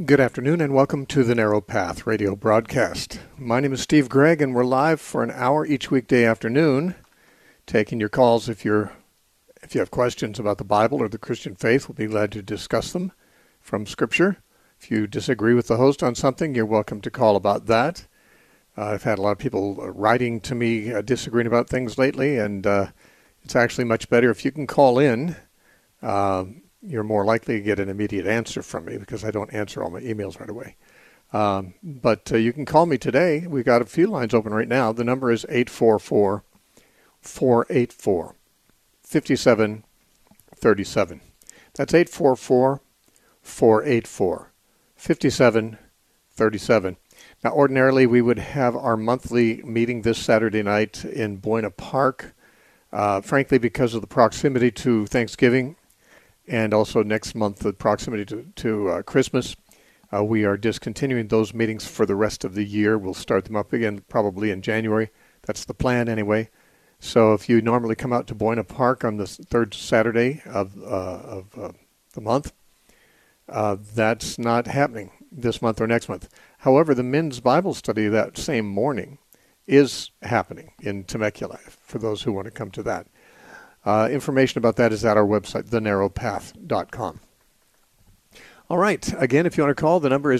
Good afternoon and welcome to the Narrow Path radio broadcast. My name is Steve Gregg and we're live for an hour each weekday afternoon, taking your calls if you have questions about the Bible or the Christian faith. We'll be glad to discuss them from Scripture. If you disagree with the host on something, you're welcome to call about that. I've had a lot of people writing to me disagreeing about things lately, and it's actually much better if you can call in. You're more likely to get an immediate answer from me because I don't answer all my emails right away. But you can call me today. We've got a few lines open right now. The number is 844-484-5737. That's 844-484-5737. Now, ordinarily, we would have our monthly meeting this Saturday night in Buena Park. Frankly, because of the proximity to Thanksgiving, and also next month, the proximity to Christmas, we are discontinuing those meetings for the rest of the year. We'll start them up again probably in January. That's the plan anyway. So if you normally come out to Buena Park on the third Saturday of the month, that's not happening this month or next month. However, the men's Bible study that same morning is happening in Temecula for those who want to come to that. Information about that is at our website, thenarrowpath.com. All right. Again, if you want to call, the number is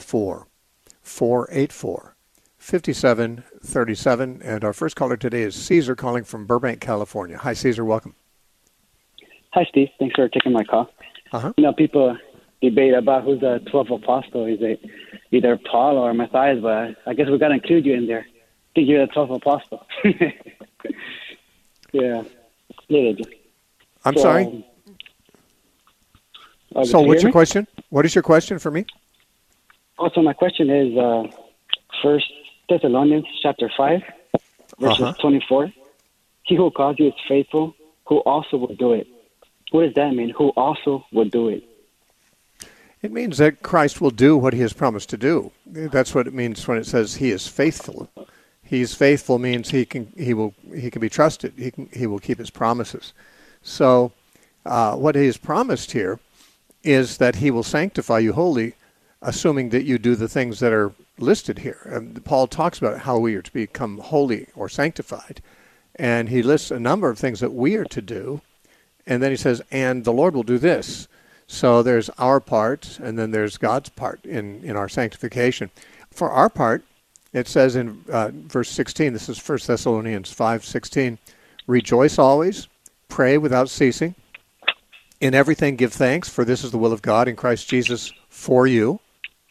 844-484-5737. And our first caller today is Caesar calling from Burbank, California. Hi, Caesar. Welcome. Hi, Steve. Thanks for taking my call. Uh-huh. You know, people debate about who's the 12th apostle. Is it either Paul or Matthias? But I guess we got to include you in there. I think you're the 12th apostle. Yeah. I'm sorry? So what's your question? What is your question for me? Also, my question is 1 Thessalonians chapter 5, verses 24. He who calls you is faithful, who also will do it. What does that mean, who also will do it? It means that Christ will do what he has promised to do. That's what it means when it says he is faithful. He's faithful means he can be trusted. He will keep his promises. So what he has promised here is that he will sanctify you wholly, assuming that you do the things that are listed here. And Paul talks about how we are to become holy or sanctified. And he lists a number of things that we are to do. And then he says, and the Lord will do this. So there's our part, and then there's God's part in our sanctification. For our part, it says in verse 16, this is 1 Thessalonians 5:16, rejoice always, pray without ceasing, in everything give thanks, for this is the will of God in Christ Jesus for you.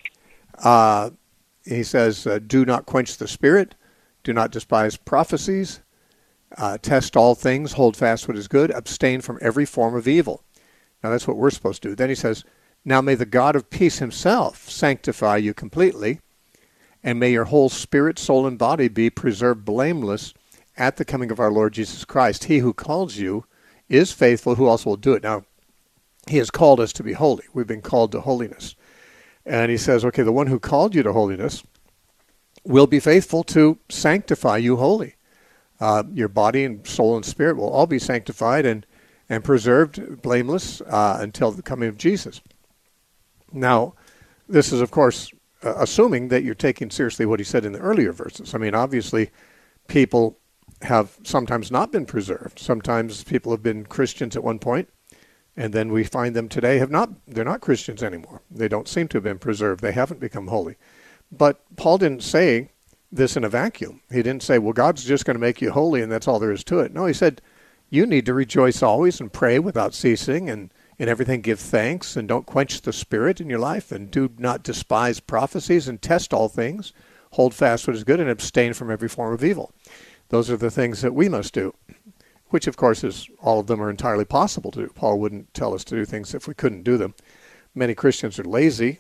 He says, do not quench the spirit, do not despise prophecies, test all things, hold fast what is good, abstain from every form of evil. Now that's what we're supposed to do. Then he says, now may the God of peace himself sanctify you completely, and may your whole spirit, soul, and body be preserved blameless at the coming of our Lord Jesus Christ. He who calls you is faithful, who also will do it. Now, he has called us to be holy. We've been called to holiness. And he says, okay, the one who called you to holiness will be faithful to sanctify you wholly. Your body and soul and spirit will all be sanctified and preserved blameless until the coming of Jesus. Now, this is, of course, assuming that you're taking seriously what he said in the earlier verses. I mean, obviously, people have sometimes not been preserved. Sometimes people have been Christians at one point, and then we find them today they're not Christians anymore. They don't seem to have been preserved. They haven't become holy. But Paul didn't say this in a vacuum. He didn't say, well, God's just going to make you holy and that's all there is to it. No, he said, you need to rejoice always and pray without ceasing, and in everything give thanks, and don't quench the spirit in your life, and do not despise prophecies, and test all things, hold fast what is good, and abstain from every form of evil. Those are the things that we must do, which of course is all of them are entirely possible to do. Paul wouldn't tell us to do things if we couldn't do them. Many Christians are lazy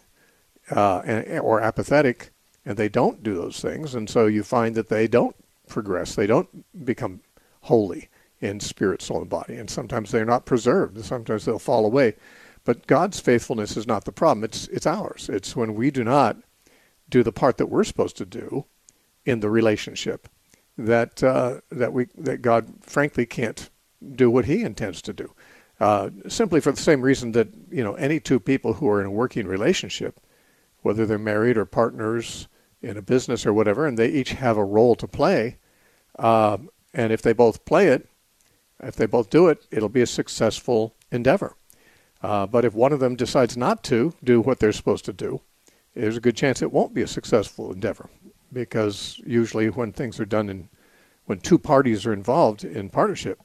or apathetic, and they don't do those things, and so you find that they don't progress. They don't become holy in spirit, soul, and body. And sometimes they're not preserved. Sometimes they'll fall away. But God's faithfulness is not the problem. It's ours. It's when we do not do the part that we're supposed to do in the relationship that God, frankly, can't do what he intends to do. Simply for the same reason that, any two people who are in a working relationship, whether they're married or partners in a business or whatever, and they each have a role to play. And if they both play it, if they both do it, it'll be a successful endeavor. But if one of them decides not to do what they're supposed to do, there's a good chance it won't be a successful endeavor, because usually when things are done when two parties are involved in partnership,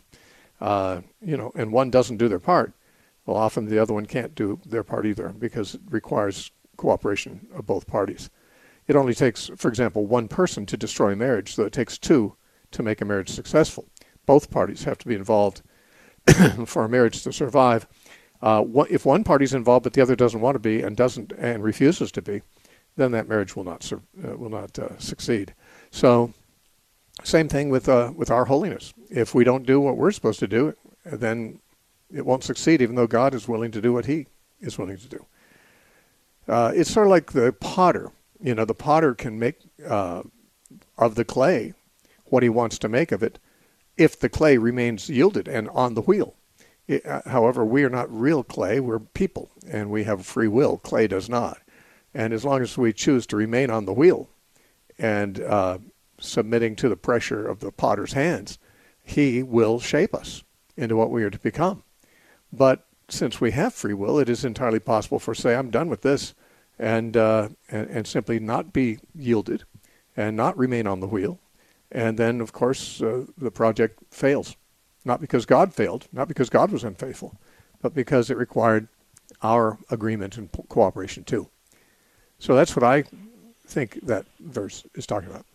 and one doesn't do their part, well, often the other one can't do their part either, because it requires cooperation of both parties. It only takes, for example, one person to destroy a marriage, so it takes two to make a marriage successful. Both parties have to be involved for a marriage to survive. If one party's involved but the other doesn't want to be and refuses to be, then that marriage will not succeed. So, same thing with our holiness. If we don't do what we're supposed to do, then it won't succeed, even though God is willing to do what He is willing to do. It's sort of like the potter. The potter can make of the clay what he wants to make of it, if the clay remains yielded and on the wheel. However, we are not real clay. We're people, and we have free will. Clay does not. And as long as we choose to remain on the wheel and submitting to the pressure of the potter's hands, he will shape us into what we are to become. But since we have free will, it is entirely possible for, say, I'm done with this, and simply not be yielded and not remain on the wheel. And then, of course, the project fails. Not because God failed, not because God was unfaithful, but because it required our agreement and cooperation too. So that's what I think that verse is talking about.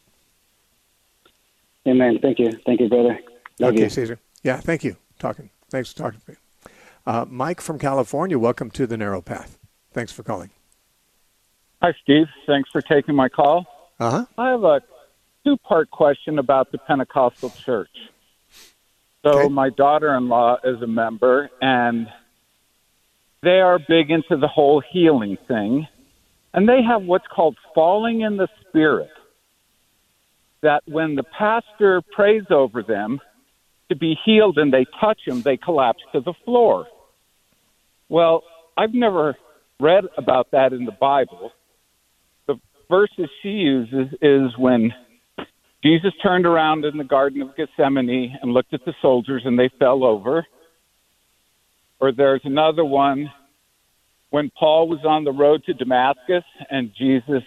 Amen. Thank you. Thank you, brother. Love okay, you. Caesar. Yeah, thank you. Thanks for talking to me. Mike from California, welcome to the Narrow Path. Thanks for calling. Hi, Steve. Thanks for taking my call. Uh-huh. I have a two-part question about the Pentecostal church. So Okay. My daughter-in-law is a member, and they are big into the whole healing thing. And they have what's called falling in the Spirit, that when the pastor prays over them to be healed and they touch him, they collapse to the floor. Well, I've never read about that in the Bible. The verses she uses is when Jesus turned around in the Garden of Gethsemane and looked at the soldiers and they fell over. Or there's another one when Paul was on the road to Damascus and Jesus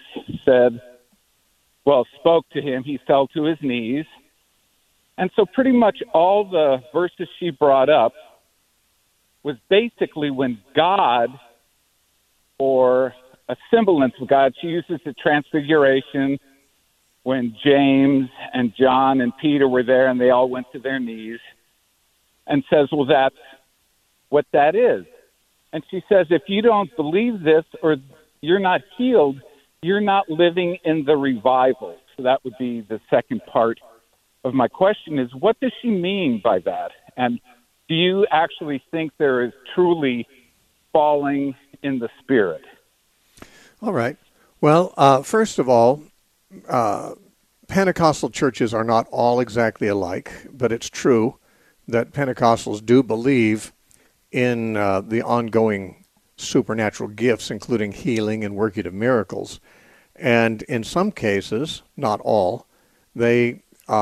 spoke to him, he fell to his knees. And so pretty much all the verses she brought up was basically when God, or a semblance of God, she uses the transfiguration, when James and John and Peter were there and they all went to their knees, and says, well, that's what that is. And she says, if you don't believe this or you're not healed, you're not living in the revival. So that would be the second part of my question is, what does she mean by that? And do you actually think there is truly falling in the Spirit? All right. Well, first of all, Pentecostal churches are not all exactly alike, but it's true that Pentecostals do believe in the ongoing supernatural gifts, including healing and working of miracles. And in some cases, not all, they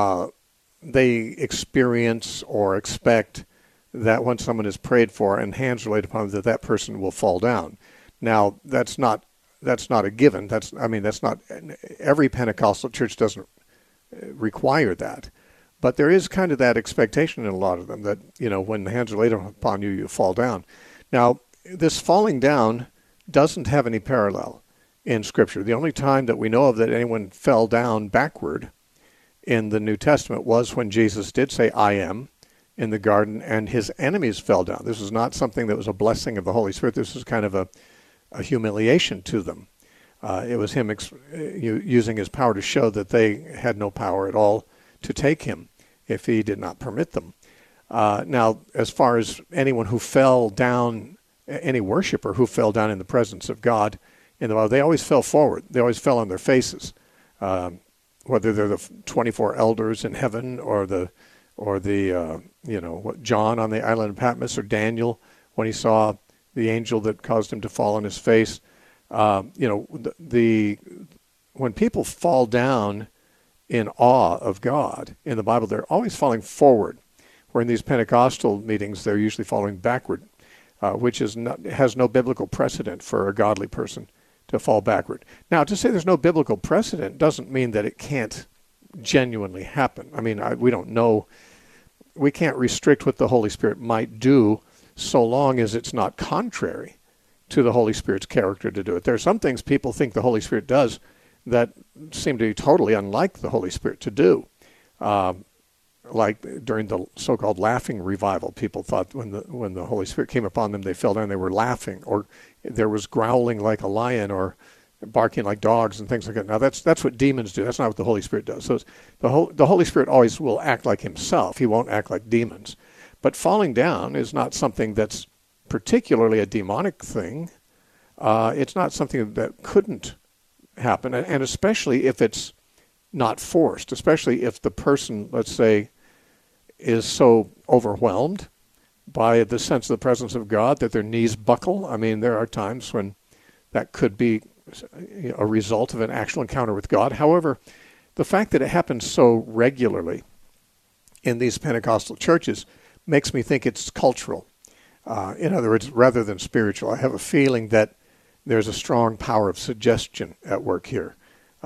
experience or expect that when someone is prayed for and hands are laid upon them, that person will fall down. Now, that's not a given. That's not every Pentecostal church doesn't require that. But there is kind of that expectation in a lot of them that, when the hands are laid upon you, you fall down. Now, this falling down doesn't have any parallel in Scripture. The only time that we know of that anyone fell down backward in the New Testament was when Jesus did say, I am, in the garden, and his enemies fell down. This was not something that was a blessing of the Holy Spirit. This was kind of a humiliation to them. It was him using his power to show that they had no power at all to take him if he did not permit them. Now, as far as anyone who fell down, any worshiper who fell down in the presence of God in the Bible, they always fell forward. They always fell on their faces, whether they're the 24 elders in heaven or the John on the island of Patmos, or Daniel when he saw the angel that caused him to fall on his face. When people fall down in awe of God in the Bible, they're always falling forward. Where in these Pentecostal meetings, they're usually falling backward, which has no biblical precedent for a godly person to fall backward. Now, to say there's no biblical precedent doesn't mean that it can't genuinely happen. I mean, we don't know. We can't restrict what the Holy Spirit might do so long as it's not contrary to the Holy Spirit's character to do it. There are some things people think the Holy Spirit does that seem to be totally unlike the Holy Spirit to do. Like during the so-called laughing revival, people thought when the Holy Spirit came upon them, they fell down, they were laughing, or there was growling like a lion, or barking like dogs, and things like that. Now that's what demons do. That's not what the Holy Spirit does. So the Holy Spirit always will act like himself. He won't act like demons. But falling down is not something that's particularly a demonic thing. It's not something that couldn't happen, and especially if it's not forced, especially if the person, let's say, is so overwhelmed by the sense of the presence of God that their knees buckle. I mean, there are times when that could be a result of an actual encounter with God. However, the fact that it happens so regularly in these Pentecostal churches makes me think it's cultural. In other words, rather than spiritual. I have a feeling that there's a strong power of suggestion at work here.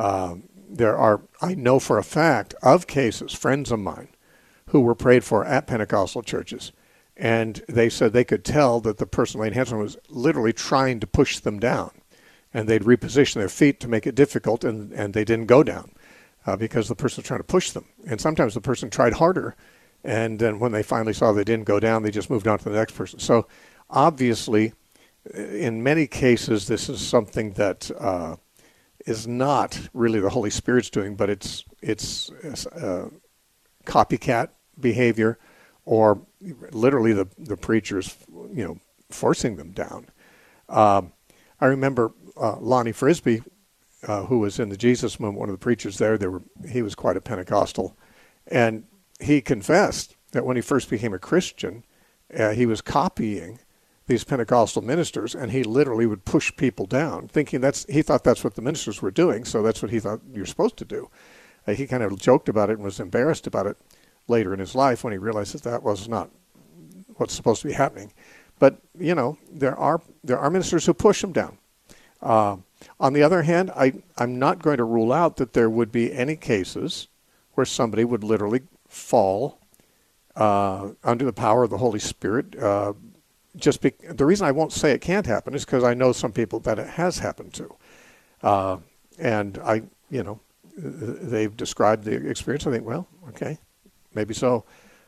I know for a fact of cases, friends of mine, who were prayed for at Pentecostal churches, and they said they could tell that the person laying hands on them was literally trying to push them down, and they'd reposition their feet to make it difficult, and they didn't go down because the person was trying to push them. And sometimes the person tried harder, and then when they finally saw they didn't go down, they just moved on to the next person. So obviously, in many cases, this is something that is not really the Holy Spirit's doing, but it's copycat behavior, or literally the preachers, forcing them down. I remember Lonnie Frisbee, who was in the Jesus Movement, one of the preachers there. He was quite a Pentecostal, and he confessed that when he first became a Christian, he was copying these Pentecostal ministers, and he literally would push people down, thinking he thought that's what the ministers were doing, so that's what he thought you're supposed to do. He kind of joked about it and was embarrassed about it later in his life when he realized that was not what's supposed to be happening. But, there are ministers who push him down. On the other hand, I'm not going to rule out that there would be any cases where somebody would literally fall under the power of the Holy Spirit. The reason I won't say it can't happen is because I know some people that it has happened to. And they've described the experience. I think, well, okay, maybe so.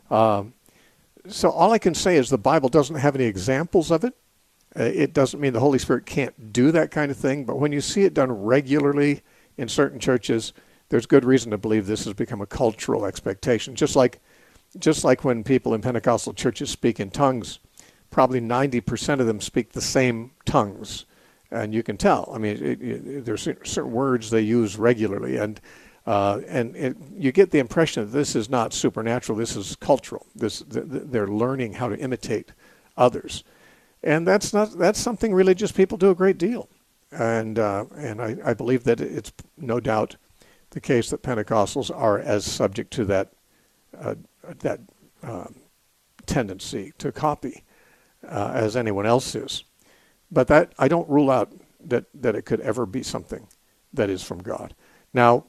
So all I can say is the Bible doesn't have any examples of it. It doesn't mean the Holy Spirit can't do that kind of thing, but when you see it done regularly in certain churches, there's good reason to believe this has become a cultural expectation. Just like when people in Pentecostal churches speak in tongues, probably 90% of them speak the same tongues, and you can tell. I mean, there's certain words they use regularly, and you get the impression that this is not supernatural. This is cultural. They're learning how to imitate others, and that's something religious people do a great deal, and I believe that it's no doubt the case that Pentecostals are as subject to that tendency to copy as anyone else is. But that I don't rule out that it could ever be something that is from God. Now,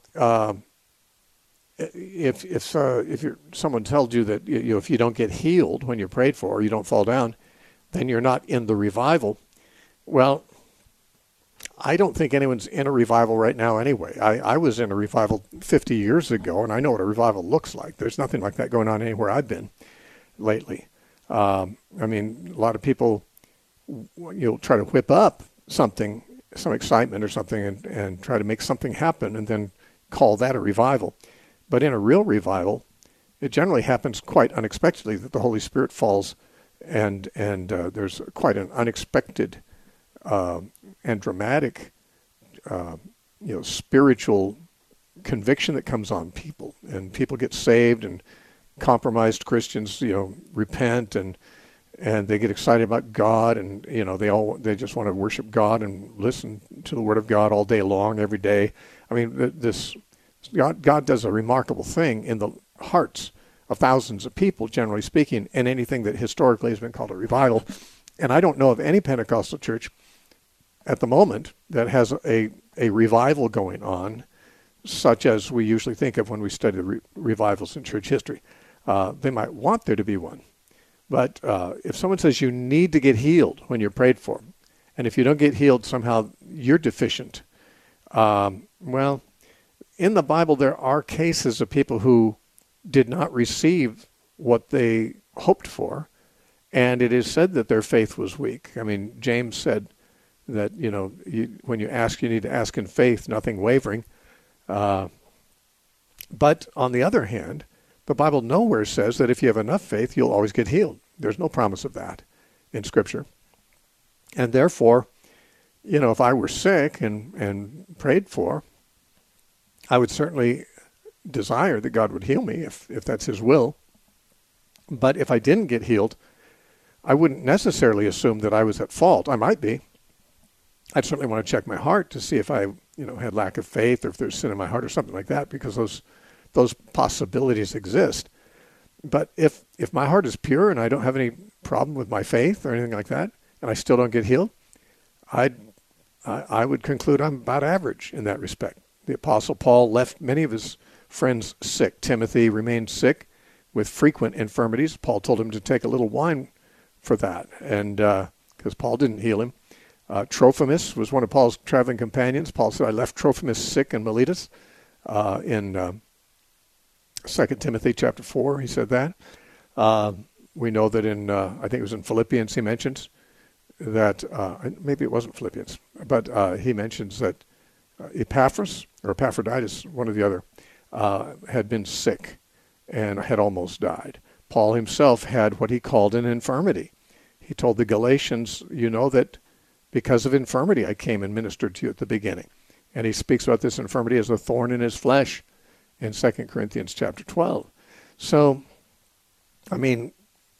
if someone tells you that if you don't get healed when you're prayed for, or you don't fall down, then you're not in the revival. Well, I don't think anyone's in a revival right now anyway. I was in a revival 50 years ago, and I know what a revival looks like. There's nothing like that going on anywhere I've been lately. I mean, a lot of people, you'll try to whip up something, some excitement or something, and try to make something happen and then call that a revival. But in a real revival, it generally happens quite unexpectedly that the Holy Spirit falls, and there's quite an unexpected and dramatic, spiritual conviction that comes on people, and people get saved, and compromised Christians, repent, and and they get excited about God, and they just want to worship God and listen to the Word of God all day long, every day. I mean, God does a remarkable thing in the hearts of thousands of people, generally speaking, in anything that historically has been called a revival. And I don't know of any Pentecostal church at the moment that has a revival going on, such as we usually think of when we study the revivals in church history. They might want there to be one. But if someone says you need to get healed when you're prayed for, and if you don't get healed, somehow you're deficient, well, in the Bible there are cases of people who did not receive what they hoped for, and it is said that their faith was weak. I mean, James said that, when you ask, you need to ask in faith, nothing wavering. But on the other hand, the Bible nowhere says that if you have enough faith, you'll always get healed. There's no promise of that in Scripture. And therefore, if I were sick and prayed for, I would certainly desire that God would heal me if that's His will. But if I didn't get healed, I wouldn't necessarily assume that I was at fault. I might be. I'd certainly want to check my heart to see if I, had lack of faith or if there's sin in my heart or something like that, because those possibilities exist. But if my heart is pure and I don't have any problem with my faith or anything like that, and I still don't get healed, I would conclude I'm about average in that respect. The Apostle Paul left many of his friends sick. Timothy remained sick with frequent infirmities. Paul told him to take a little wine for that, and because Paul didn't heal him. Trophimus was one of Paul's traveling companions. Paul said, I left Trophimus sick in Miletus in 2 Timothy chapter 4, he said that. We know that in, I think it was in Philippians, he mentions that, maybe it wasn't Philippians, but he mentions that Epaphras, or Epaphroditus, one or the other, had been sick and had almost died. Paul himself had what he called an infirmity. He told the Galatians, that because of infirmity I came and ministered to you at the beginning. And he speaks about this infirmity as a thorn in his flesh in 2 Corinthians chapter 12. So, I mean,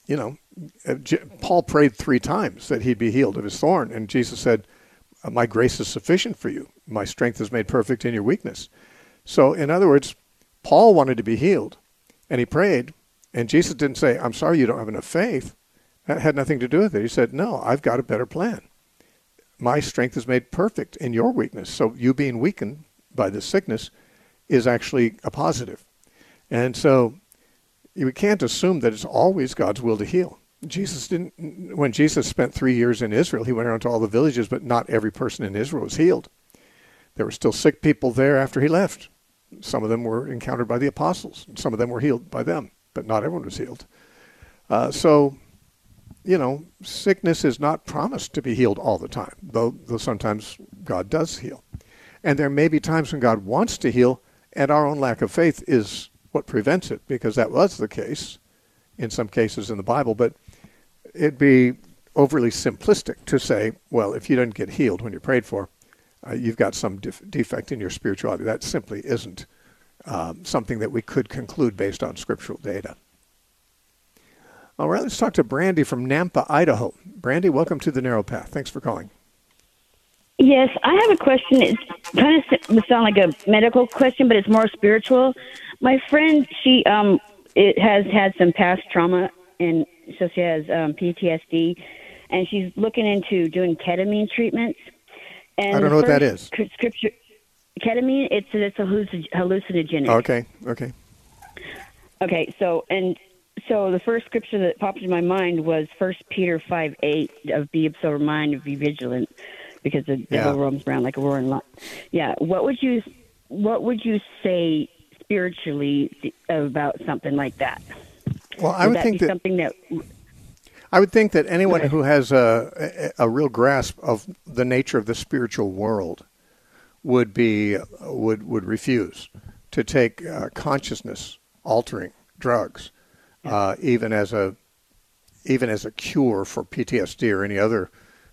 Paul prayed 3 times that he'd be healed of his thorn. And Jesus said, my grace is sufficient for you. My strength is made perfect in your weakness. So, in other words, Paul wanted to be healed, and he prayed, and Jesus didn't say, I'm sorry you don't have enough faith. That had nothing to do with it. He said, no, I've got a better plan. My strength is made perfect in your weakness. So you being weakened by this sickness is actually a positive. And so you can't assume that it's always God's will to heal. When Jesus spent 3 years in Israel, he went around to all the villages, but not every person in Israel was healed. There were still sick people there after he left. Some of them were encountered by the apostles. Some of them were healed by them, but not everyone was healed. So, sickness is not promised to be healed all the time, though sometimes God does heal. And there may be times when God wants to heal, and our own lack of faith is what prevents it, because that was the case in some cases in the Bible. But it'd be overly simplistic to say, well, if you don't get healed when you're prayed for, you've got some defect in your spirituality. That simply isn't something that we could conclude based on scriptural data. All right, let's talk to Brandy from Nampa, Idaho. Brandy, welcome to The Narrow Path. Thanks for calling. Yes, I have a question. It kind of sound like a medical question, but it's more spiritual. My friend, she has had some past trauma, and so she has PTSD, and she's looking into doing ketamine treatments. And I don't know what that is. Scripture, ketamine, it's a hallucinogenic. Okay, so the first scripture that popped in my mind was 1 Peter 5:8 of be sober minded, be vigilant, because the devil roams around like a roaring lion. Yeah, what would you say spiritually about something like that? Well, I would think that anyone who has a real grasp of the nature of the spiritual world would refuse to take consciousness altering drugs, even as a cure for PTSD or any other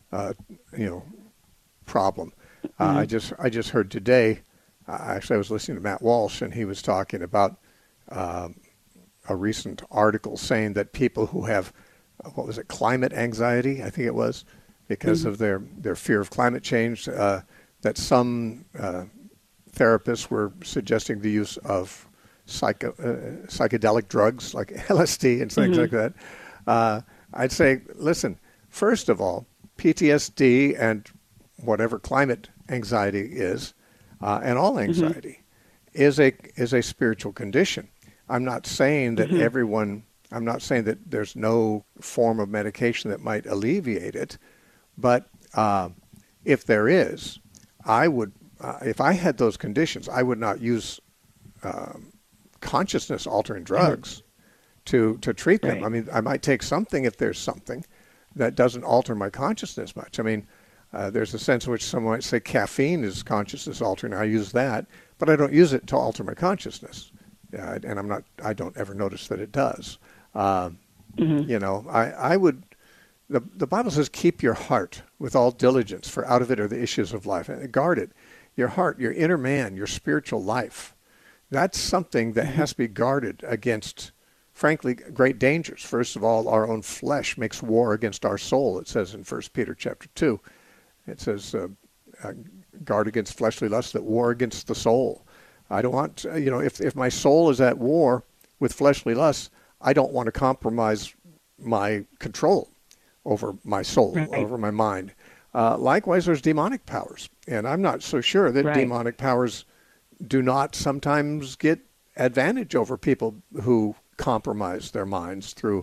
problem. I just heard today. Actually, I was listening to Matt Walsh, and he was talking about a recent article saying that people who have what was it, climate anxiety, I think it was, because of their fear of climate change, that some therapists were suggesting the use of psychedelic drugs like LSD and things like that. I'd say, listen, first of all, PTSD and whatever climate anxiety is, and all anxiety, is a spiritual condition. I'm not saying that I'm not saying that there's no form of medication that might alleviate it, but if there is, I would, if I had those conditions, I would not use consciousness-altering drugs to treat them. Right. I mean, I might take something if there's something that doesn't alter my consciousness much. I mean, there's a sense in which someone might say caffeine is consciousness-altering. I use that, but I don't use it to alter my consciousness, and I don't ever notice that it does. You know, I would. The Bible says, "Keep your heart with all diligence, for out of it are the issues of life." And guard it, your heart, your inner man, your spiritual life. That's something that has to be guarded against, frankly, great dangers. First of all, our own flesh makes war against our soul. It says in 1 Peter chapter 2. It says, guard against fleshly lusts that war against the soul. I don't want, if my soul is at war with fleshly lusts, I don't want to compromise my control over my soul, over my mind. Likewise, there's demonic powers. And I'm not so sure that demonic powers do not sometimes get advantage over people who compromise their minds through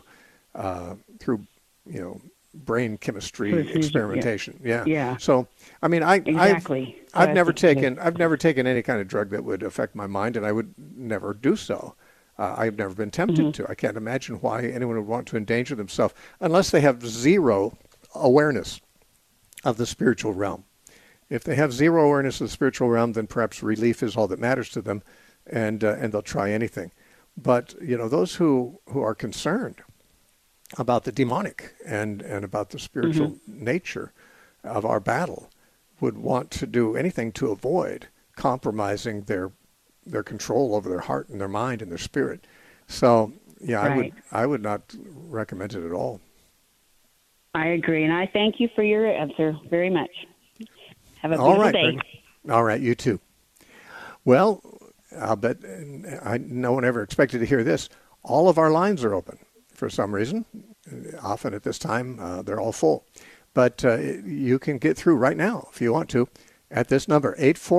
brain chemistry experimentation. Yeah. So, I mean, I've never taken any kind of drug that would affect my mind, and I would never do so. I've never been tempted to. I can't imagine why anyone would want to endanger themselves unless they have zero awareness of the spiritual realm. If they have zero awareness of the spiritual realm, then perhaps relief is all that matters to them, and they'll try anything. But those who are concerned about the demonic and about the spiritual nature of our battle would want to do anything to avoid compromising their control over their heart and their mind and their spirit. So, I would not recommend it at all. I agree, and I thank you for your answer very much. Have a beautiful day. Brenda. All right, you too. Well, I'll bet no one ever expected to hear this. All of our lines are open for some reason. Often at this time, they're all full. But you can get through right now if you want to at this number,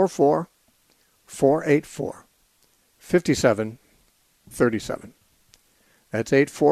844-484-5737. That's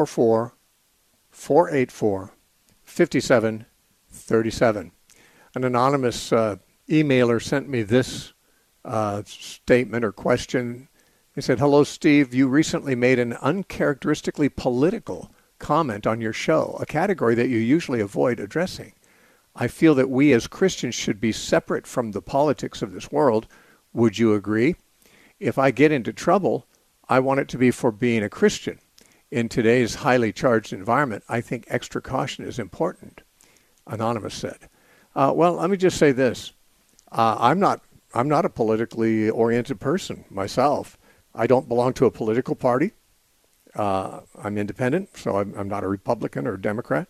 844-484-5737. An anonymous emailer sent me this statement or question. He said, "Hello, Steve. You recently made an uncharacteristically political comment on your show, a category that you usually avoid addressing. I feel that we as Christians should be separate from the politics of this world. Would you agree? If I get into trouble, I want it to be for being a Christian. In today's highly charged environment, I think extra caution is important," Anonymous said. Well, let me just say this. I'm not a politically oriented person myself. I don't belong to a political party. I'm independent, so I'm not a Republican or a Democrat.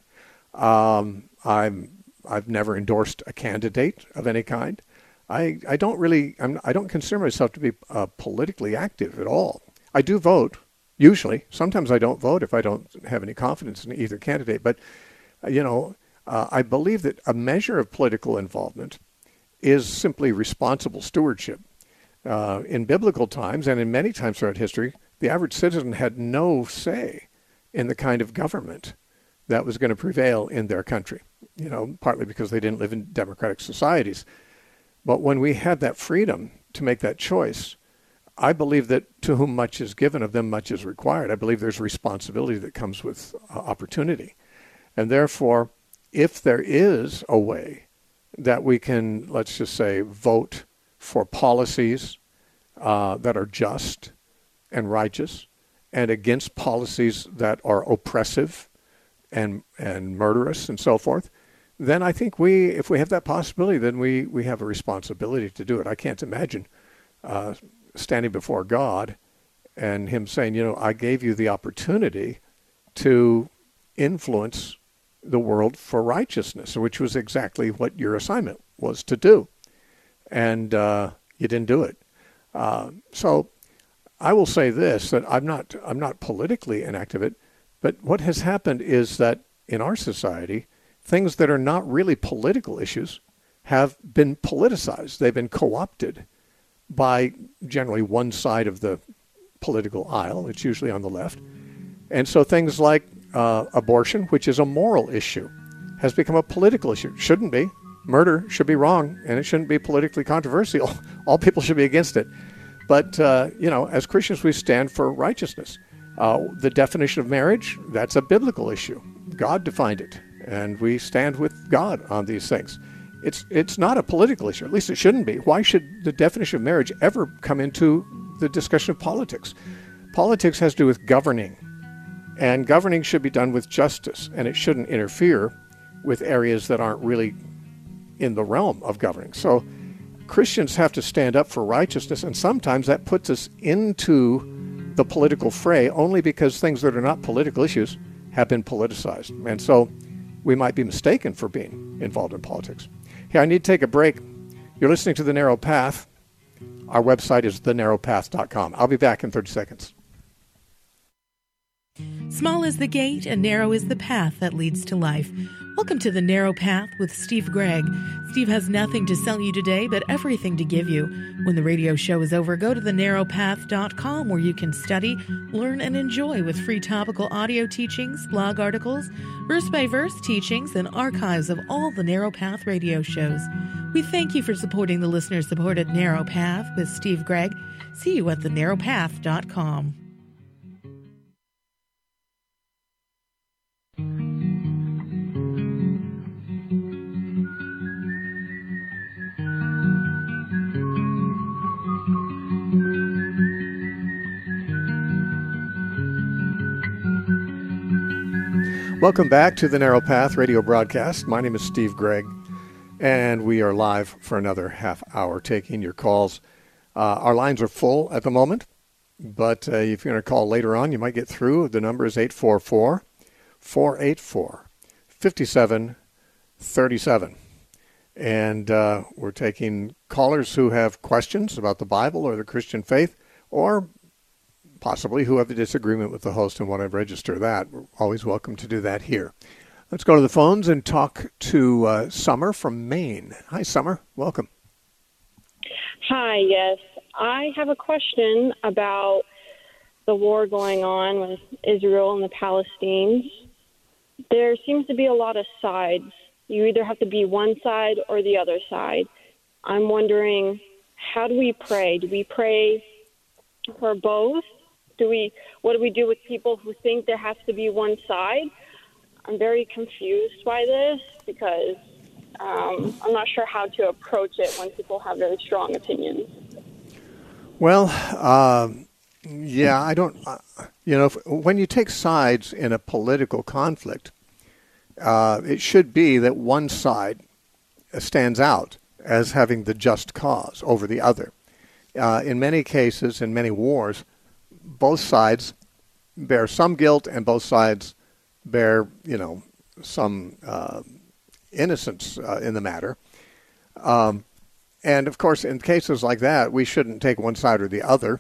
I've never endorsed a candidate of any kind. I don't consider myself to be politically active at all. I do vote, usually. Sometimes I don't vote if I don't have any confidence in either candidate. But, I believe that a measure of political involvement is simply responsible stewardship. In biblical times and in many times throughout history, the average citizen had no say in the kind of government that was going to prevail in their country, partly because they didn't live in democratic societies. But when we had that freedom to make that choice, I believe that to whom much is given, of them much is required. I believe there's responsibility that comes with opportunity. And therefore, if there is a way that we can, let's just say, vote for policies that are just and righteous, and against policies that are oppressive and murderous and so forth, then I think if we have that possibility, then we have a responsibility to do it. I can't imagine standing before God and him saying, I gave you the opportunity to influence the world for righteousness, which was exactly what your assignment was to do. And you didn't do it. So I will say this, that I'm not politically an activist, but what has happened is that in our society, things that are not really political issues have been politicized. They've been co-opted by generally one side of the political aisle. It's usually on the left. And so things like abortion, which is a moral issue, has become a political issue. Shouldn't be. Murder should be wrong, and it shouldn't be politically controversial. All people should be against it. But, as Christians, we stand for righteousness. The definition of marriage, that's a biblical issue. God defined it, and we stand with God on these things. It's not a political issue. At least it shouldn't be. Why should the definition of marriage ever come into the discussion of politics? Politics has to do with governing, and governing should be done with justice, and it shouldn't interfere with areas that aren't really in the realm of governing. So Christians have to stand up for righteousness, and sometimes that puts us into the political fray only because things that are not political issues have been politicized. And so we might be mistaken for being involved in politics. Hey, I need to take a break. You're listening to The Narrow Path. Our website is thenarrowpath.com. I'll be back in 30 seconds. Small is the gate and narrow is the path that leads to life. Welcome to The Narrow Path with Steve Gregg. Steve has nothing to sell you today, but everything to give you. When the radio show is over, go to thenarrowpath.com where you can study, learn, and enjoy with free topical audio teachings, blog articles, verse-by-verse teachings, and archives of all the Narrow Path radio shows. We thank you for supporting the listener-supported Narrow Path with Steve Gregg. See you at thenarrowpath.com. Welcome back to the Narrow Path radio broadcast. My name is Steve Gregg, and we are live for another half hour taking your calls. Our lines are full at the moment, but if you're going to call later on, you might get through. The number is 844-484-5737. And we're taking callers who have questions about the Bible or the Christian faith, or possibly who have a disagreement with the host and want to register that. We're always welcome to do that here. Let's go to the phones and talk to Summer from Maine. Hi, Summer. Welcome. Hi, yes. I have a question about the war going on with Israel and the Palestinians. There seems to be a lot of sides. You either have to be one side or the other side. I'm wondering, how do we pray? Do we pray for both? What do we do with people who think there has to be one side? I'm very confused by this because I'm not sure how to approach it when people have very strong opinions. Well, yeah, I don't, when you take sides in a political conflict, it should be that one side stands out as having the just cause over the other. In many cases, in many wars, both sides bear some guilt and both sides bear, some innocence in the matter. And, of course, in cases like that, we shouldn't take one side or the other.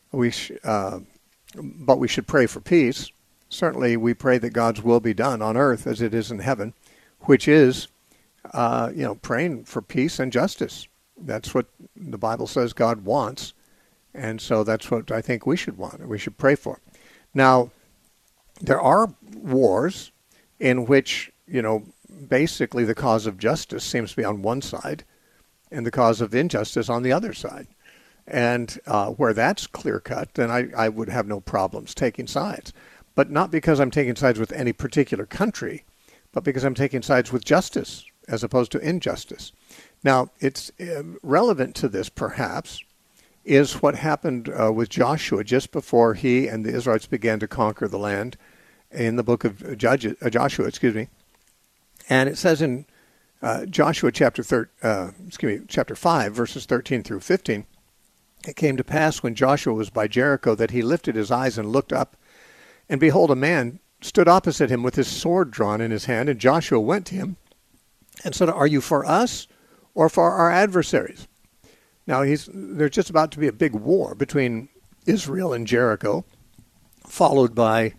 But we should pray for peace. Certainly, we pray that God's will be done on earth as it is in heaven, which is, praying for peace and justice. That's what the Bible says God wants. And so that's what I think we should want, we should pray for. Now, there are wars in which, basically the cause of justice seems to be on one side and the cause of injustice on the other side. And where that's clear-cut, then I would have no problems taking sides. But not because I'm taking sides with any particular country, but because I'm taking sides with justice as opposed to injustice. Now, it's relevant to this, perhaps, is what happened with Joshua just before he and the Israelites began to conquer the land in the book of Joshua. And it says in Joshua chapter 5, verses 13 through 15, it came to pass when Joshua was by Jericho that he lifted his eyes and looked up, and behold, a man stood opposite him with his sword drawn in his hand, and Joshua went to him and said, "Are you for us or for our adversaries?" Now, there's just about to be a big war between Israel and Jericho, followed by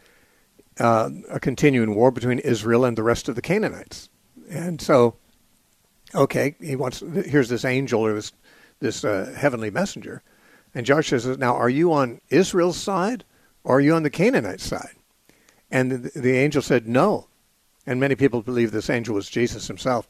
a continuing war between Israel and the rest of the Canaanites. And so, okay, here's this angel or this heavenly messenger. And Joshua says, "Now, are you on Israel's side or are you on the Canaanite side?" And the angel said, "No." And many people believe this angel was Jesus himself.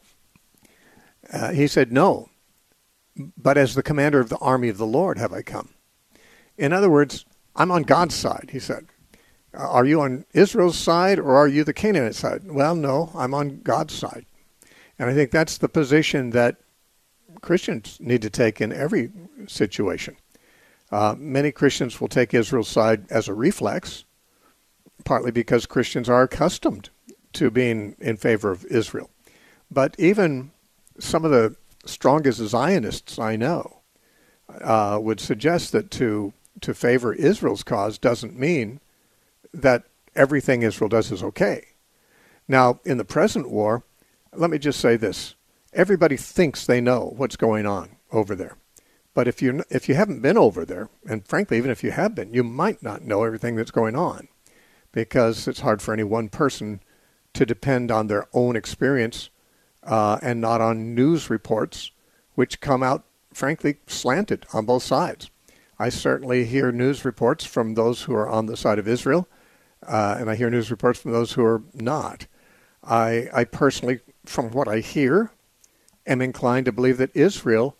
He said, "No, but as the commander of the army of the Lord have I come." In other words, I'm on God's side, he said. "Are you on Israel's side or are you the Canaanite side?" "Well, no, I'm on God's side." And I think that's the position that Christians need to take in every situation. Many Christians will take Israel's side as a reflex, partly because Christians are accustomed to being in favor of Israel. But even some of the strongest Zionists I know would suggest that to favor Israel's cause doesn't mean that everything Israel does is okay. Now, in the present war, let me just say this. Everybody thinks they know what's going on over there. But if you haven't been over there, and frankly, even if you have been, you might not know everything that's going on, because it's hard for any one person to depend on their own experience and not on news reports, which come out, frankly, slanted on both sides. I certainly hear news reports from those who are on the side of Israel, and I hear news reports from those who are not. I personally, from what I hear, am inclined to believe that Israel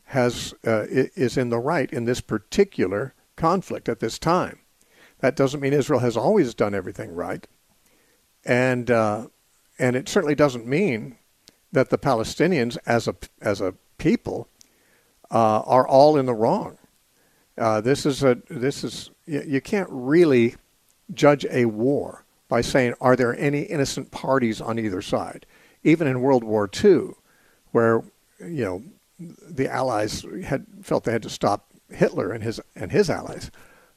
is in the right in this particular conflict at this time. That doesn't mean Israel has always done everything right, and it certainly doesn't mean that the Palestinians as a people are all in the wrong. You can't really judge a war by saying, are there any innocent parties on either side? Even in World War II, where the Allies had felt they had to stop Hitler and his allies.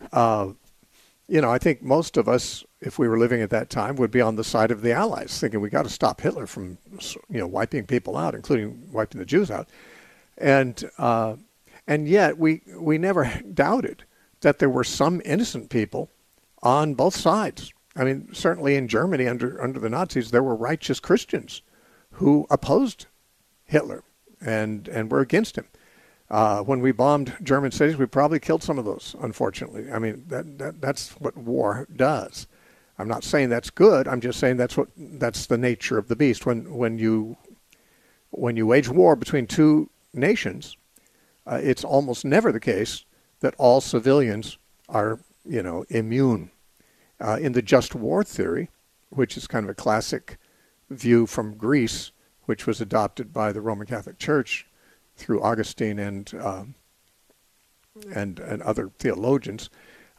I think most of us, if we were living at that time, would be on the side of the Allies, thinking we got to stop Hitler from wiping people out, including wiping the Jews out. And yet we never doubted that there were some innocent people on both sides. I mean, certainly in Germany under the Nazis, there were righteous Christians who opposed Hitler and were against him. When we bombed German cities, we probably killed some of those, unfortunately. I mean, that's what war does. I'm not saying that's good. I'm just saying that's the nature of the beast. When you wage war between two nations, it's almost never the case that all civilians are immune. In the just war theory, which is kind of a classic view from Greece, which was adopted by the Roman Catholic Church through Augustine and other theologians,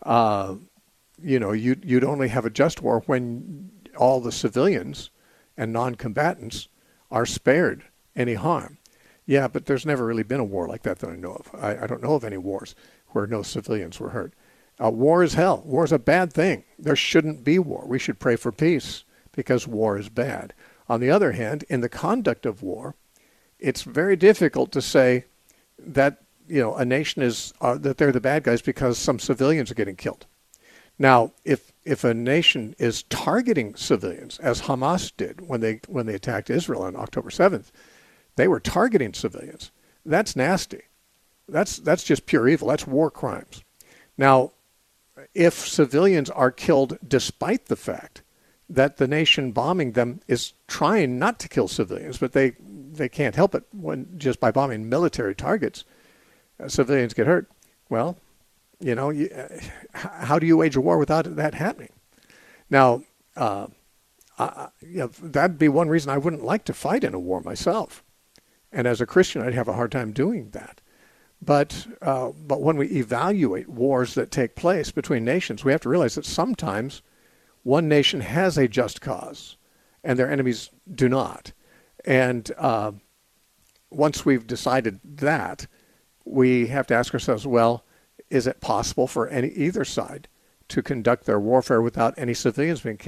you'd only have a just war when all the civilians and non-combatants are spared any harm. Yeah, but there's never really been a war like that I know of. I don't know of any wars where no civilians were hurt. War is hell. War is a bad thing. There shouldn't be war. We should pray for peace because war is bad. On the other hand, in the conduct of war, it's very difficult to say that a nation is that they're the bad guys because some civilians are getting killed. Now, if a nation is targeting civilians, as Hamas did when they attacked Israel on October 7th, they were targeting civilians. That's nasty. That's just pure evil. That's war crimes. Now, if civilians are killed despite the fact that the nation bombing them is trying not to kill civilians, but they can't help it just by bombing military targets, civilians get hurt. Well, how do you wage a war without that happening? Now, that'd be one reason I wouldn't like to fight in a war myself. And as a Christian, I'd have a hard time doing that. But when we evaluate wars that take place between nations, we have to realize that sometimes one nation has a just cause and their enemies do not. And once we've decided that, we have to ask ourselves, well, is it possible for either side to conduct their warfare without any civilians being killed?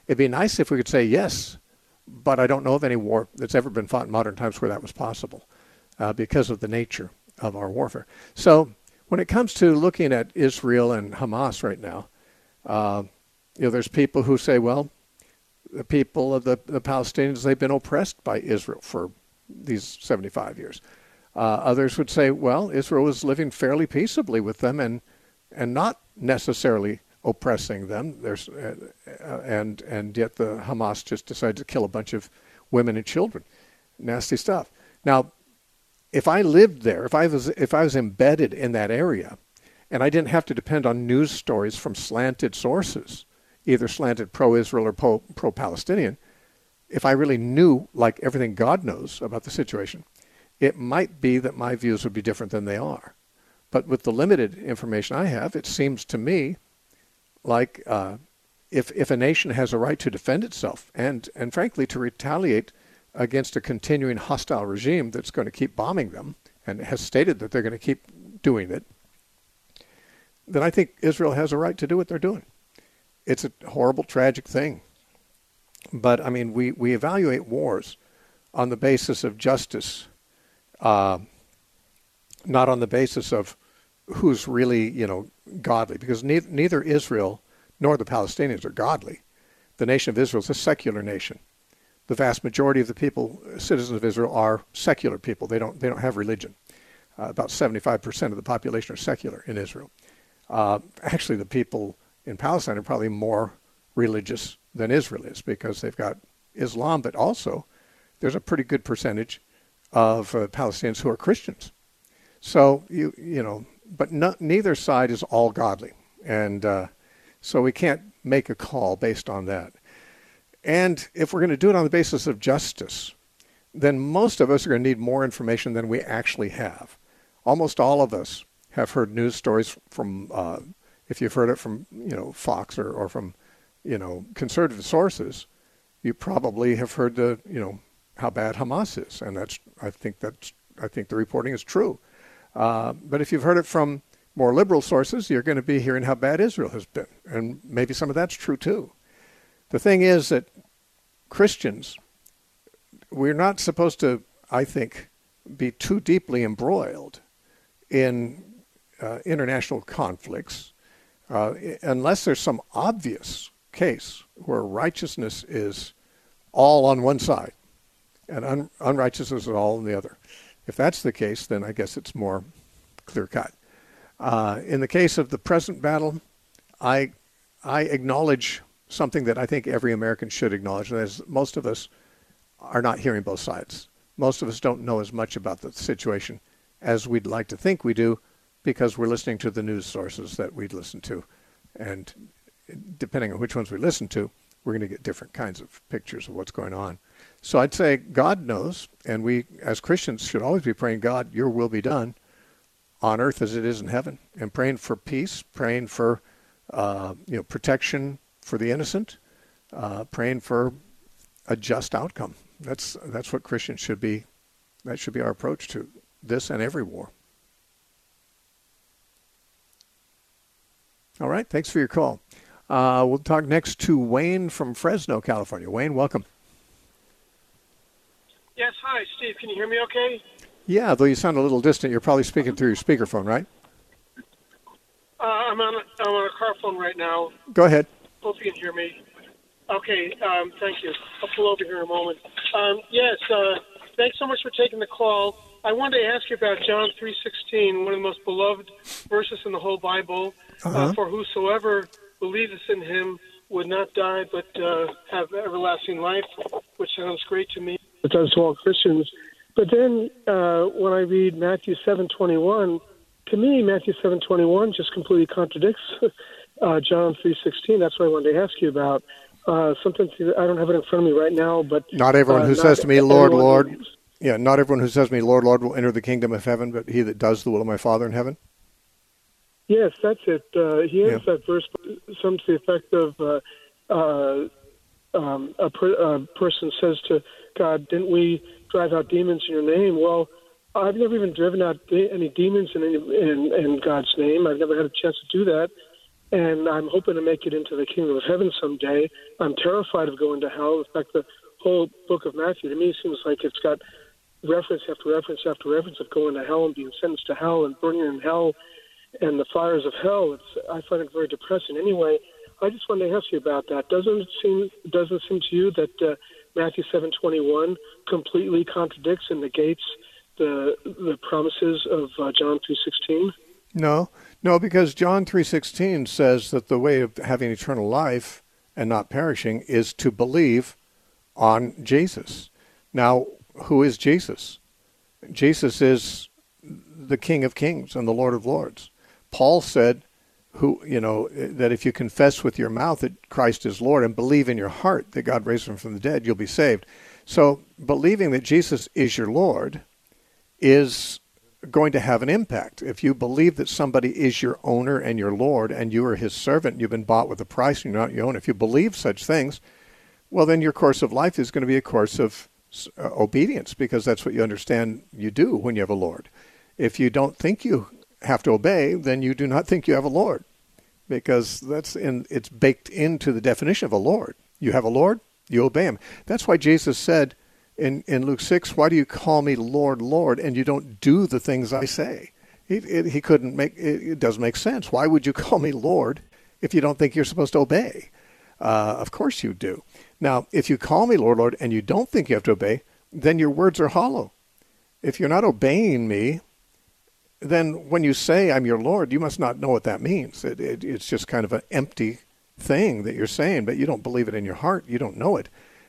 It'd be nice if we could say yes, but I don't know of any war that's ever been fought in modern times where that was possible because of the nature of our warfare. So when it comes to looking at Israel and Hamas right now, there's people who say, well, the people of the Palestinians, they've been oppressed by Israel for these 75 years. Others would say, well, Israel was living fairly peaceably with them and not necessarily oppressing them. And yet the Hamas just decided to kill a bunch of women and children. Nasty stuff. Now, if I lived there, if I was embedded in that area, and I didn't have to depend on news stories from slanted sources, either slanted pro-Israel or pro-Palestinian, if I really knew, like everything God knows about the situation, it might be that my views would be different than they are. But with the limited information I have, it seems to me like if a nation has a right to defend itself and frankly to retaliate against a continuing hostile regime that's going to keep bombing them and has stated that they're going to keep doing it, then I think Israel has a right to do what they're doing. It's a horrible, tragic thing. But, I mean, we evaluate wars on the basis of justice, not on the basis of who's really, godly. Because neither Israel nor the Palestinians are godly. The nation of Israel is a secular nation. The vast majority of the people, citizens of Israel, are secular people. They don't have religion. About 75% of the population are secular in Israel. Actually, the people in Palestine are probably more religious than Israel is because they've got Islam, but also there's a pretty good percentage of Palestinians who are Christians. So, but neither side is all godly. And so we can't make a call based on that. And if we're going to do it on the basis of justice, then most of us are going to need more information than we actually have. Almost all of us have heard news stories from, if you've heard it from, Fox or from, conservative sources, you probably have heard how bad Hamas is. And I think the reporting is true. But if you've heard it from more liberal sources, you're going to be hearing how bad Israel has been. And maybe some of that's true too. The thing is that Christians, we're not supposed to, I think, be too deeply embroiled in international conflicts unless there's some obvious case where righteousness is all on one side and unrighteousness is all on the other. If that's the case, then I guess it's more clear-cut. In the case of the present battle, I acknowledge something that I think every American should acknowledge, and that is most of us are not hearing both sides. Most of us don't know as much about the situation as we'd like to think we do because we're listening to the news sources that we'd listen to. And depending on which ones we listen to, we're going to get different kinds of pictures of what's going on. So I'd say God knows, and we as Christians should always be praying, God, your will be done on earth as it is in heaven, and praying for peace, praying for protection for the innocent, praying for a just outcome. That's what Christians should be. That should be our approach to this and every war. All right, thanks for your call. We'll talk next to Wayne from Fresno, California. Wayne, welcome. Yes, hi, Steve. Can you hear me okay? Yeah, though you sound a little distant. You're probably speaking through your speakerphone, right? I'm on a car phone right now. Go ahead. Hope you can hear me. Okay, thank you. I'll pull over here in a moment. Yes, thanks so much for taking the call. I wanted to ask you about John 3:16, one of the most beloved verses in the whole Bible. For whosoever believeth in him would not die but have everlasting life, which sounds great to me. It does to all Christians. But then when I read Matthew 7:21, to me, Matthew 7:21 just completely contradicts John 3:16. That's what I wanted to ask you about. Something I don't have it in front of me right now, but not everyone who says to me, "Lord, Lord," not everyone who says to me, "Lord, Lord," will enter the kingdom of heaven, but he that does the will of my Father in heaven. Yes, that's it. He ends that verse, some to the effect of a person says to God, "Didn't we drive out demons in your name?" Well, I've never even driven out any demons in God's name. I've never had a chance to do that. and I'm hoping to make it into the kingdom of heaven someday. I'm terrified of going to hell. In fact, the whole book of Matthew, to me, seems like it's got reference after reference after reference of going to hell and being sentenced to hell and burning in hell and the fires of hell. I find it very depressing. Anyway, I just wanted to ask you about that. Doesn't it seem to you that Matthew 7:21 completely contradicts and negates the promises of John 3:16? No, because John 3:16 says that the way of having eternal life and not perishing is to believe on Jesus. Now, who is Jesus? Jesus is the King of Kings and the Lord of Lords. Paul said, that if you confess with your mouth that Christ is Lord and believe in your heart that God raised him from the dead, you'll be saved. So believing that Jesus is your Lord is going to have an impact. If you believe that somebody is your owner and your Lord and you are his servant, you've been bought with a price and you're not your own, if you believe such things, well, then your course of life is going to be a course of obedience, because that's what you understand you do when you have a Lord. If you don't think you have to obey, then you do not think you have a Lord, because it's baked into the definition of a Lord. You have a Lord, you obey him. That's why Jesus said in Luke 6, why do you call me Lord, Lord, and you don't do the things I say? He couldn't make it doesn't make sense. Why would you call me Lord if you don't think you're supposed to obey? Of course you do. Now, if you call me Lord, Lord, and you don't think you have to obey, then your words are hollow. If you're not obeying me, then when you say I'm your Lord, you must not know what that means. It's just kind of an empty thing that you're saying, but you don't believe it in your heart. You don't know it.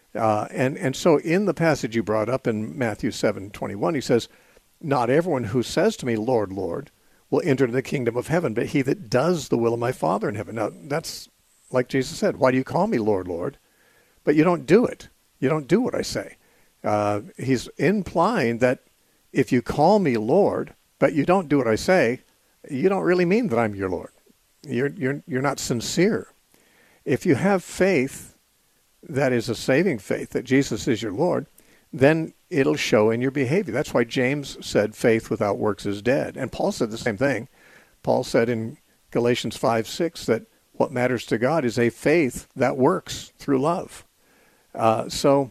And so in the passage you brought up in Matthew 7:21, he says, not everyone who says to me, Lord, Lord, will enter the kingdom of heaven, but he that does the will of my Father in heaven. Now, that's like Jesus said, why do you call me Lord, Lord? But you don't do it. You don't do what I say. He's implying that if you call me Lord, but you don't do what I say, you don't really mean that I'm your Lord. You're not sincere. If you have faith that is a saving faith, that Jesus is your Lord, then it'll show in your behavior. That's why James said faith without works is dead. And Paul said the same thing. Paul said in Galatians 5:6 that what matters to God is a faith that works through love. So,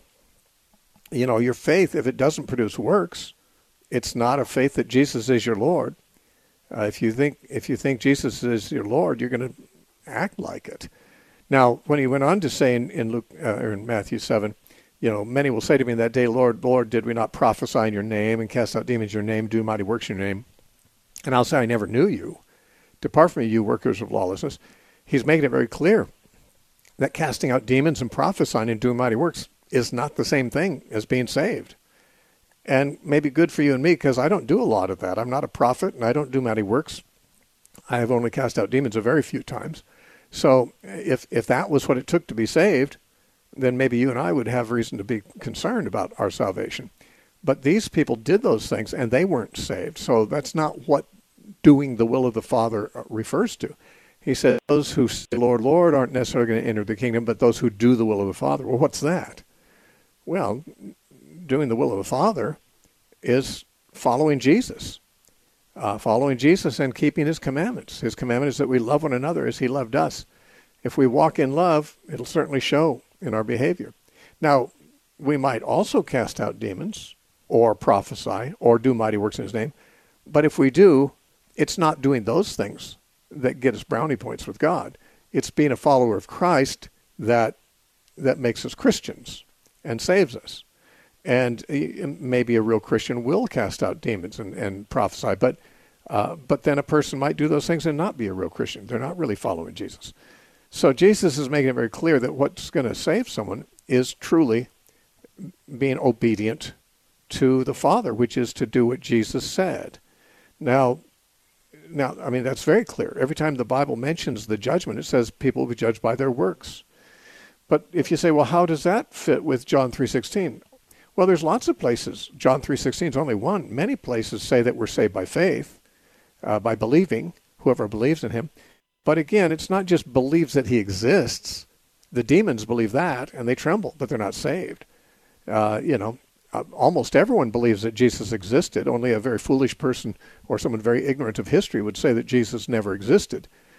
your faith, if it doesn't produce works, it's not a faith that Jesus is your Lord. If you think Jesus is your Lord, you're going to act like it. Now, when he went on to say in Luke or in Matthew 7, many will say to me in that day, Lord, Lord, did we not prophesy in your name and cast out demons in your name, do mighty works in your name? And I'll say, I never knew you. Depart from me, you workers of lawlessness. He's making it very clear that casting out demons and prophesying and doing mighty works is not the same thing as being saved. And maybe good for you and me, because I don't do a lot of that. I'm not a prophet, and I don't do mighty works. I have only cast out demons a very few times. So if that was what it took to be saved, then maybe you and I would have reason to be concerned about our salvation. But these people did those things, and they weren't saved. So that's not what doing the will of the Father refers to. He said, those who say, Lord, Lord, aren't necessarily going to enter the kingdom, but those who do the will of the Father. Well, what's that? Well, doing the will of the Father is following Jesus. Following Jesus and keeping his commandments. His commandment is that we love one another as he loved us. If we walk in love, it'll certainly show in our behavior. Now, we might also cast out demons or prophesy or do mighty works in his name. But if we do, it's not doing those things that get us brownie points with God. It's being a follower of Christ that makes us Christians and saves us. And maybe a real Christian will cast out demons and prophesy, but then a person might do those things and not be a real Christian. They're not really following Jesus. So Jesus is making it very clear that what's going to save someone is truly being obedient to the Father, which is to do what Jesus said. Now, I mean, that's very clear. Every time the Bible mentions the judgment, it says people will be judged by their works. But if you say, well, how does that fit with John 3:16? Well, there's lots of places. John 3:16 is only one. Many places say that we're saved by faith, by believing, whoever believes in him. But again, it's not just believes that he exists. The demons believe that, and they tremble, but they're not saved. Almost everyone believes that Jesus existed. Only a very foolish person or someone very ignorant of history would say that Jesus never existed.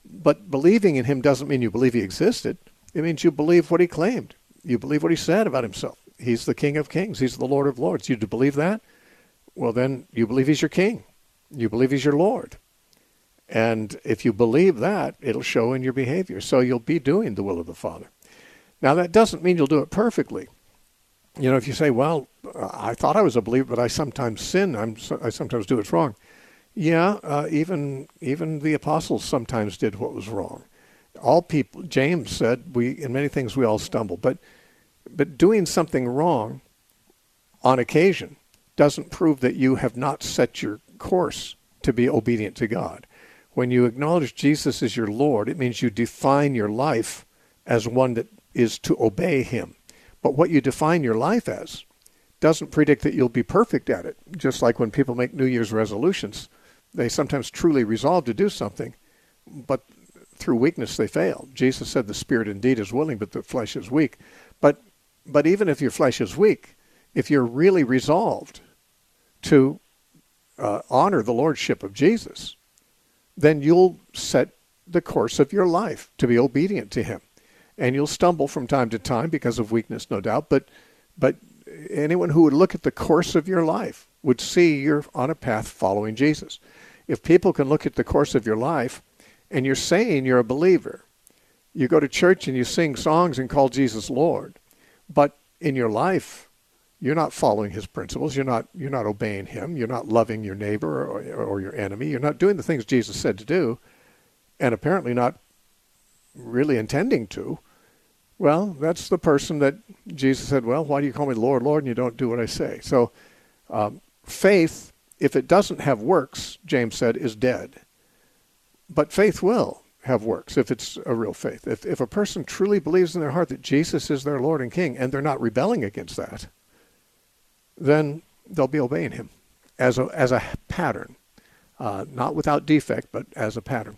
But believing in him doesn't mean you believe he existed. It means you believe what he claimed. You believe what he said about himself. He's the King of Kings. He's the Lord of Lords. You believe that? Well, then you believe he's your king. You believe he's your Lord. And if you believe that, it'll show in your behavior. So you'll be doing the will of the Father. Now, that doesn't mean you'll do it perfectly. You know, if you say, well, I thought I was a believer, but I sometimes sin. I sometimes do what's wrong. Yeah, even the apostles sometimes did what was wrong. All people, James said, in many things we all stumble. But doing something wrong on occasion doesn't prove that you have not set your course to be obedient to God. When you acknowledge Jesus as your Lord, it means you define your life as one that is to obey him. But what you define your life as doesn't predict that you'll be perfect at it. Just like when people make New Year's resolutions, they sometimes truly resolve to do something, but through weakness they fail. Jesus said the spirit indeed is willing, but the flesh is weak. But even if your flesh is weak, if you're really resolved to honor the lordship of Jesus, then you'll set the course of your life to be obedient to him. And you'll stumble from time to time because of weakness, no doubt, but anyone who would look at the course of your life would see you're on a path following Jesus. If people can look at the course of your life and you're saying you're a believer, you go to church and you sing songs and call Jesus Lord, but in your life you're not following his principles, you're not obeying him, you're not loving your neighbor or your enemy, you're not doing the things Jesus said to do, and apparently not really intending to, well, that's the person that Jesus said, well, why do you call me Lord, Lord, and you don't do what I say? So faith, if it doesn't have works, James said, is dead. But faith will have works if it's a real faith. If a person truly believes in their heart that Jesus is their Lord and King, and they're not rebelling against that, then they'll be obeying him as a pattern, not without defect, but as a pattern.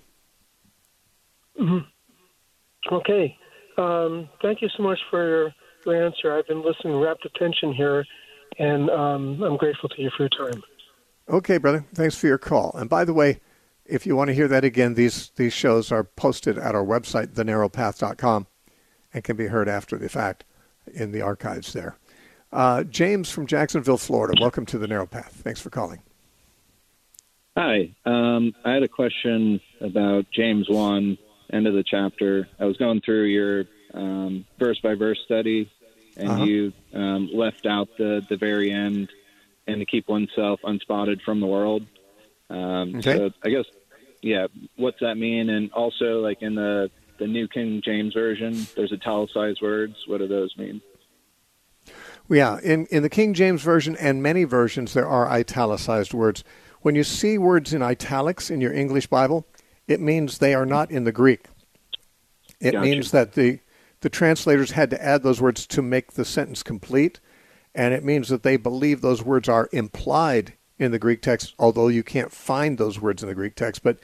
Mm-hmm. Okay. Thank you so much for your answer. I've been listening with rapt attention here, and I'm grateful to you for your time. Okay, brother. Thanks for your call. And by the way, if you want to hear that again, these shows are posted at our website, thenarrowpath.com, and can be heard after the fact in the archives there. James from Jacksonville, Florida. Welcome to The Narrow Path. Thanks for calling. Hi. I had a question about James 1, end of the chapter. I was going through your verse-by-verse study, and you left out the very end, and to keep oneself unspotted from the world. Okay. So I guess, what's that mean? And also, like in the New King James Version, there's italicized words. What do those mean? Yeah, in the King James Version and many versions, there are italicized words. When you see words in italics in your English Bible, it means they are not in the Greek. It Gotcha. means that the translators had to add those words to make the sentence complete, and it means that they believe those words are implied in the Greek text, although you can't find those words in the Greek text. But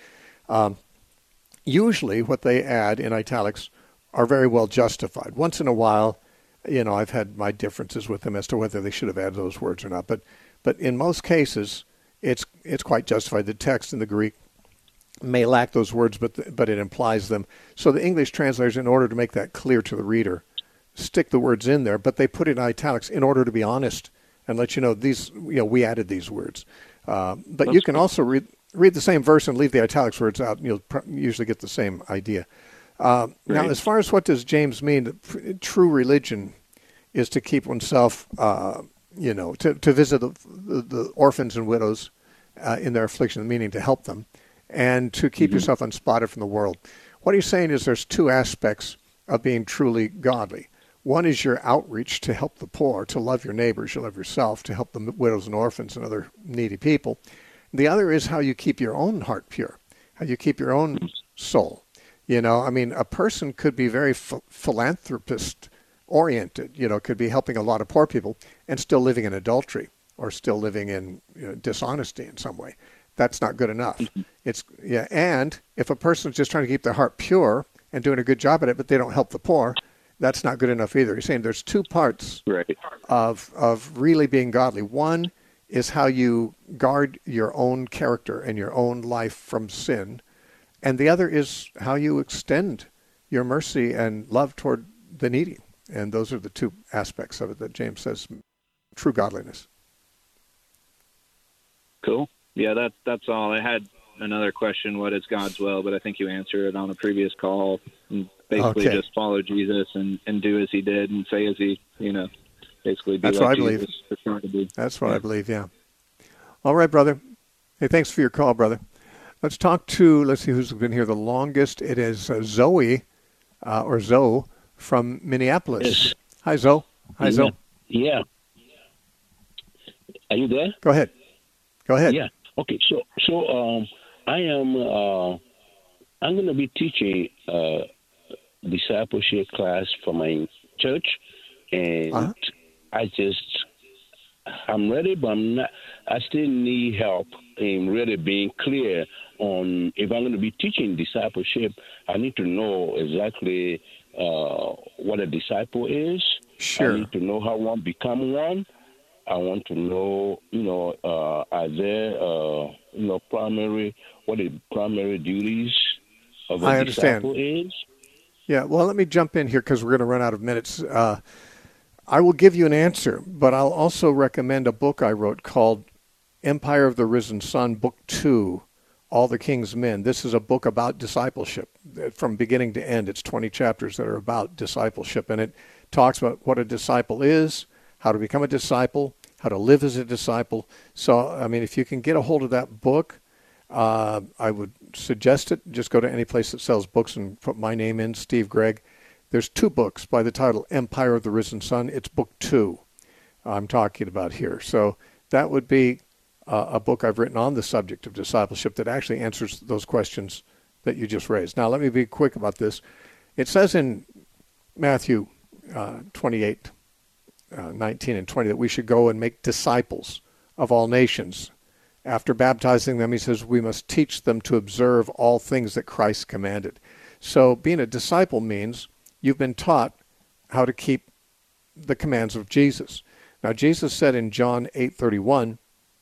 usually what they add in italics are very well justified. Once in a while, I've had my differences with them as to whether they should have added those words or not. But in most cases, it's quite justified. The text in the Greek may lack those words, but it implies them. So the English translators, in order to make that clear to the reader, stick the words in there, but they put it in italics in order to be honest and let you know we added these words. But you can also read the same verse and leave the italics words out, and you'll usually get the same idea. Now, as far as what does James mean, true religion is to keep oneself, to visit the orphans and widows in their affliction, meaning to help them, and to keep yourself unspotted from the world. What he's saying is there's two aspects of being truly godly. One is your outreach to help the poor, to love your neighbors, you love yourself, to help the widows and orphans and other needy people. The other is how you keep your own heart pure, how you keep your own soul. A person could be very philanthropist-oriented, could be helping a lot of poor people and still living in adultery or still living in dishonesty in some way. That's not good enough. And if a person's just trying to keep their heart pure and doing a good job at it, but they don't help the poor, that's not good enough either. He's saying there's two parts of really being godly. One is how you guard your own character and your own life from sin. And the other is how you extend your mercy and love toward the needy. And those are the two aspects of it that James says, true godliness. Cool. Yeah, that's all. I had another question, what is God's will? But I think you answered it on a previous call. And basically just follow Jesus and do as he did and say as he, basically be That's like what I Jesus believe. to be. That's what I believe, yeah. All right, brother. Hey, thanks for your call, brother. Let's talk to, let's see who's been here the longest. It is Zoe, or Zoe, from Minneapolis. Yes. Hi, Zoe. Hi, Zoe. Yeah. Are you there? Go ahead. Yeah. Okay. So I am. I'm going to be teaching a discipleship class for my church, and I'm ready, but I'm not. I still need help in really being clear on if I'm going to be teaching discipleship. I need to know exactly what a disciple is. Sure. I need to know how one become one. I want to know, are there, what the primary duties of a disciple is? Yeah, well, let me jump in here because we're going to run out of minutes. I will give you an answer, but I'll also recommend a book I wrote called Empire of the Risen Sun, Book 2, All the King's Men. This is a book about discipleship from beginning to end. It's 20 chapters that are about discipleship, and it talks about what a disciple is, how to become a disciple, how to live as a disciple. So, I mean, if you can get a hold of that book, I would suggest it. Just go to any place that sells books and put my name in, Steve Gregg. There's 2 books by the title Empire of the Risen Sun. It's book 2 I'm talking about here. So that would be a book I've written on the subject of discipleship that actually answers those questions that you just raised. Now, let me be quick about this. It says in Matthew 28, 19 and 20 that we should go and make disciples of all nations. After baptizing them, he says, we must teach them to observe all things that Christ commanded. So being a disciple means you've been taught how to keep the commands of Jesus. Now, Jesus said in John 8:31,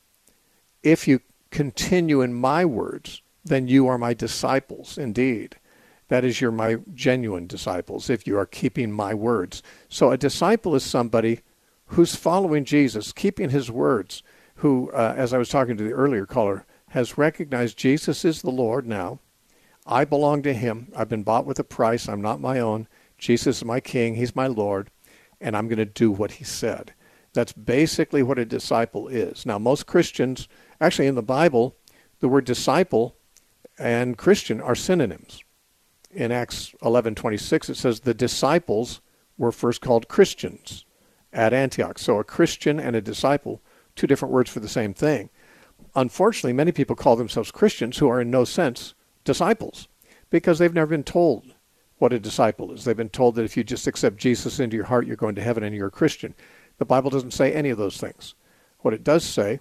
if you continue in my words, then you are my disciples indeed. That is, you're my genuine disciples if you are keeping my words. So a disciple is somebody who's following Jesus, keeping his words, who, as I was talking to the earlier caller, has recognized Jesus is the Lord now. I belong to him. I've been bought with a price. I'm not my own. Jesus is my king. He's my Lord. And I'm going to do what he said. That's basically what a disciple is. Now, most Christians, actually in the Bible, the word disciple and Christian are synonyms. In Acts 11:26, it says the disciples were first called Christians at Antioch. So a Christian and a disciple, 2 different words for the same thing. Unfortunately, many people call themselves Christians who are in no sense disciples because they've never been told what a disciple is. They've been told that if you just accept Jesus into your heart, you're going to heaven and you're a Christian. The Bible doesn't say any of those things. What it does say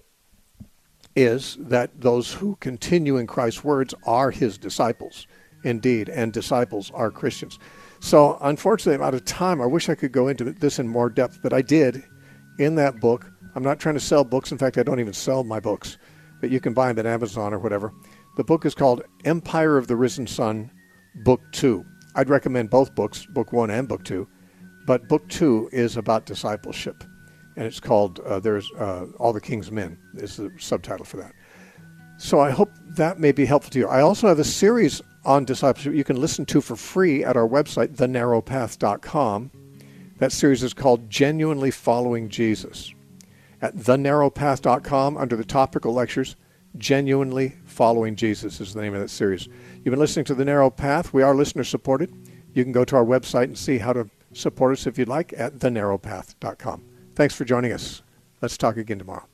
is that those who continue in Christ's words are his disciples, indeed, and disciples are Christians. So, unfortunately, I'm out of time. I wish I could go into this in more depth, but I did in that book. I'm not trying to sell books. In fact, I don't even sell my books, but you can buy them at Amazon or whatever. The book is called Empire of the Risen Sun, Book 2. I'd recommend both books, Book 1 and Book 2, but Book 2 is about discipleship, and it's called All the King's Men is the subtitle for that. So I hope that may be helpful to you. I also have a series on discipleship you can listen to for free at our website, thenarrowpath.com. That series is called Genuinely Following Jesus. At thenarrowpath.com, under the topical lectures, Genuinely Following Jesus is the name of that series. You've been listening to The Narrow Path. We are listener-supported. You can go to our website and see how to support us if you'd like at thenarrowpath.com. Thanks for joining us. Let's talk again tomorrow.